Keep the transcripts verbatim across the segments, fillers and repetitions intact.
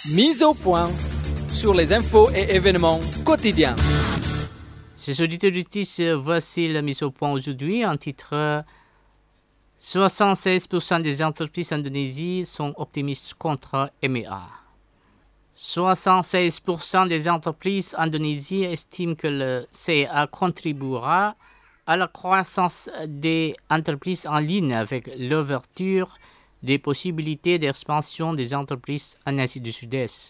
Mise au point sur les infos et événements quotidiens. Chers auditeurs auditrices, voici la mise au point aujourd'hui en titre soixante-seize pour cent des entreprises indonésiennes sont optimistes contre M et A. soixante-seize pour cent des entreprises indonésiennes estiment que le C E A contribuera à la croissance des entreprises en ligne avec l'ouverture des possibilités d'expansion des entreprises en Asie du Sud-Est.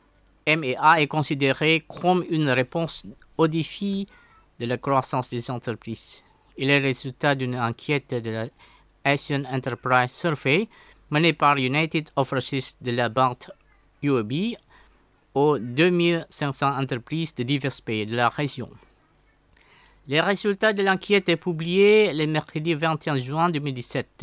M et A est considéré comme une réponse aux défis de la croissance des entreprises. Il est le résultat d'une enquête de la Asian Enterprise Survey menée par United Overseas de la banque U O B aux deux mille cinq cents entreprises de divers pays de la région. Les résultats de l'enquête sont publiés le mercredi vingt et un juin deux mille dix-sept.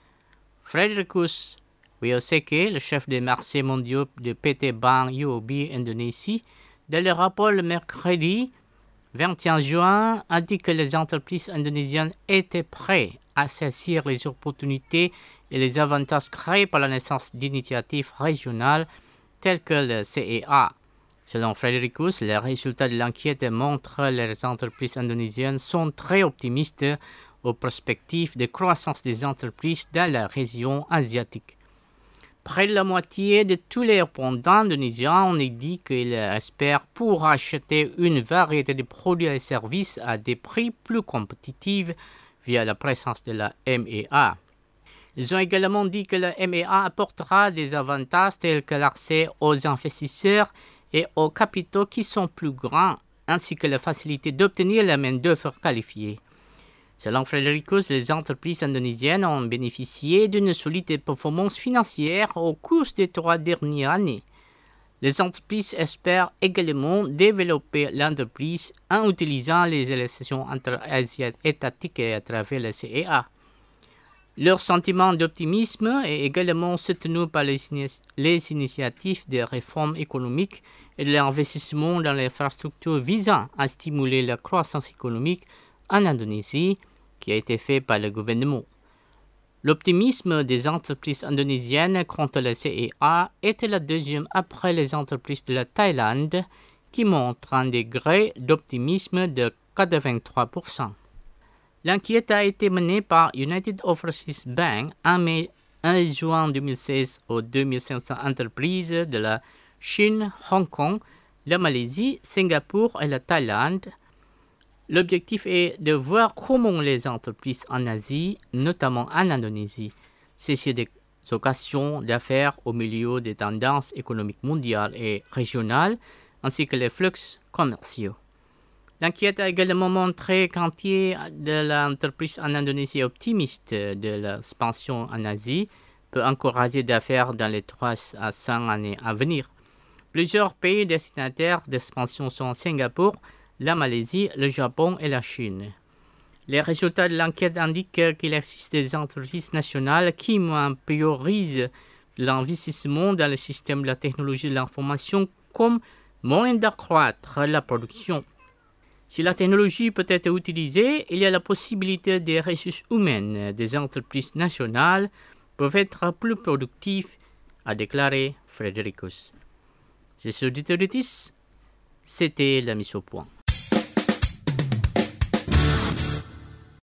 Frederikus Wiyoseke, le chef des marchés mondiaux de P T Bank U O B Indonésie, dans le rapport le mercredi vingt et un juin, a dit que les entreprises indonésiennes étaient prêtes à saisir les opportunités et les avantages créés par la naissance d'initiatives régionales telles que le C E A. Selon Frederikus, les résultats de l'enquête montrent que les entreprises indonésiennes sont très optimistes aux perspectives de croissance des entreprises dans la région asiatique. Près de la moitié de tous les répondants indonésiens ont dit qu'ils espèrent pouvoir acheter une variété de produits et services à des prix plus compétitifs via la présence de la M et A. Ils ont également dit que la M et A apportera des avantages tels que l'accès aux investisseurs et aux capitaux qui sont plus grands, ainsi que la facilité d'obtenir la main-d'œuvre qualifiée. Selon Frederikus, les entreprises indonésiennes ont bénéficié d'une solide performance financière au cours des trois dernières années. Les entreprises espèrent également développer l'entreprise en utilisant les relations inter-étatiques à travers le C E A. Leur sentiment d'optimisme est également soutenu par les, inici- les initiatives de réforme économique et de l'investissement dans l'infrastructure visant à stimuler la croissance économique en Indonésie, qui a été fait par le gouvernement. L'optimisme des entreprises indonésiennes contre le C E A était la deuxième après les entreprises de la Thaïlande, qui montrent un degré d'optimisme de quatre-vingt-trois pour cent. L'enquête a été menée par United Overseas Bank en mai un juin deux mille seize aux deux mille cinq cents entreprises de la Chine, Hong Kong, la Malaisie, Singapour et la Thaïlande. L'objectif est de voir comment les entreprises en Asie, notamment en Indonésie, saisissent des occasions d'affaires au milieu des tendances économiques mondiales et régionales, ainsi que les flux commerciaux. L'enquête a également montré qu'un tiers de l'entreprise en Indonésie optimiste de l'expansion en Asie peut encourager d'affaires dans les trois à cinq années à venir. Plusieurs pays destinataires d'expansion sont Singapour, la Malaisie, le Japon et la Chine. Les résultats de l'enquête indiquent qu'il existe des entreprises nationales qui priorisent l'investissement dans le système de la technologie de l'information comme moyen d'accroître la production. Si la technologie peut être utilisée, il y a la possibilité des ressources humaines des entreprises nationales peuvent être plus productives, a déclaré Frederikus. C'est ce auditeur, c'était la mise au point.